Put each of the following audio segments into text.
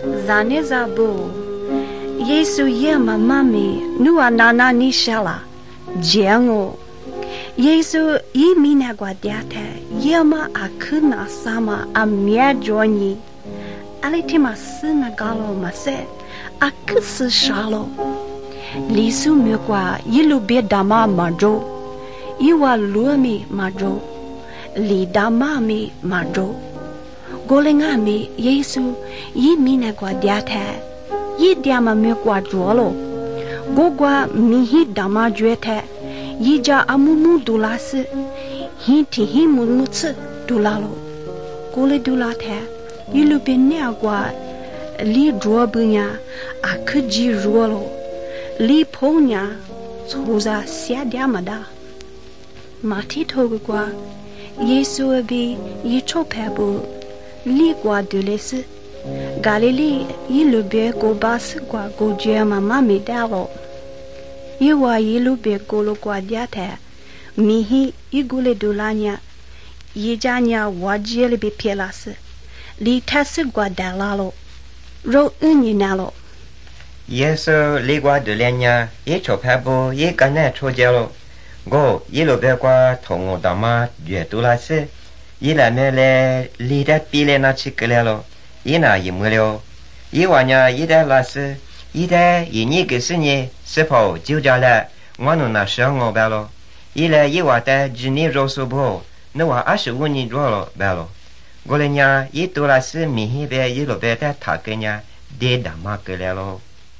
Zane Zabu, Yesu Yema Mami, Nua Nana Nishala, Jiango, Yesu Yimina Guadiate, Yema Akuna Sama, Amia Joini, Alitima Sina Galo Mase, Akusu Shalo, Lisu Mugua, Yilu Bidama Majo, Iwa Luami Majo, Lidamami Majo. Golingami Yesu yi mine kwa diate yi diama me kwa jolo gogwa mihi dama juete yi ja amumu dulase hi ti hi mumutsu dulalo gole dulate yi lupe ne agwa li drobunya akuji rolo li ponya tsoza sia diamada mati togwa Yesu bi yi chopebu Li gua de lesse Galilée, il be go bas gua go jema mami dalo. Iwa ilu be golo gua diate, mihi igule dulanya, yijanya wajele be pielas. Li tasi gua dalalo, ro uninalo. Yesu li gua dulanya, ye chopabo, ye gane chojelo. Go, ilu be gua tongo dama, due dulase. Ila mele lida pile na chikelelo ina yimuleo iwanya ida las ida yini gesinye sepo jiujala ngwanu na shango balo ila iwata jini rosobo nowa ashuni rolo balo golenya itulas mihibe yilobe ta takenya de damakelelo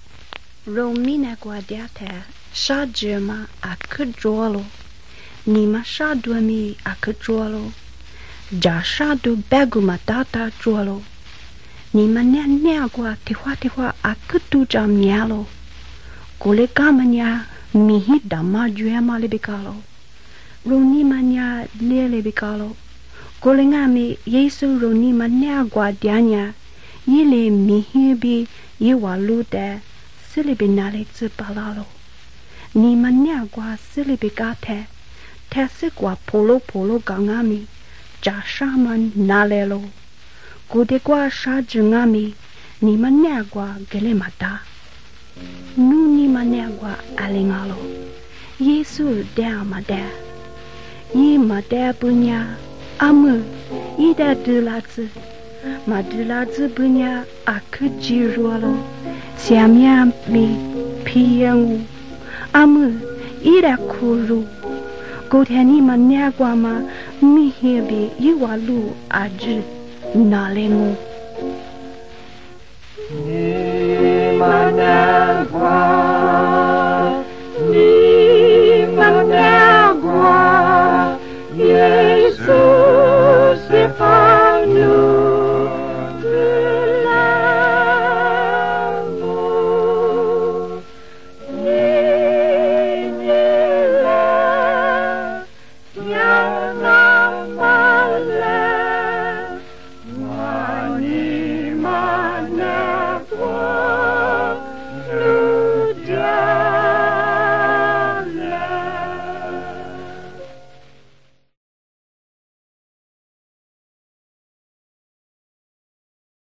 Romina guadiate shajema akudrolo nima shaduami akudrolo Jasha do beguma tata jualo. Ni mania gua tiwa akutu jam nialo. Gole kamanya mihi dama juema lebikalo. Roni mania lele bikalo. Gole ngami Yesu roni mania gua dianya. Yile mihi bi yiwalude silibinale zipalalo. Ni mania gua silibigate. Tese gua polo gangami. Jashaman nalelo. Gudegwa shajungami ni managwa gelemata. Nu ni managwa alingalo. Yesu dea made. Yi made bunya amu ida dulatsu. Madulatsu bunya akujirualo. Siamia mi piyangu. Amu ida kuru. Godhani managwa ma mihebi yiwalu aju nalengu.